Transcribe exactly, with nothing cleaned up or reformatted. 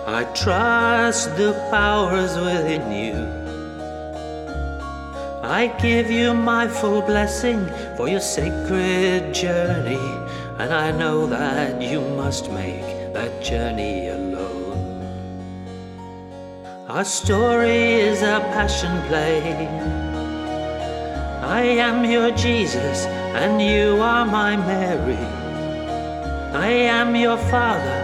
I trust the powers within you. I give you my full blessing for your sacred journey, and I know that you must make that journey alone. Our story is a passion play. I am your Jesus and you are my Mary. I am your father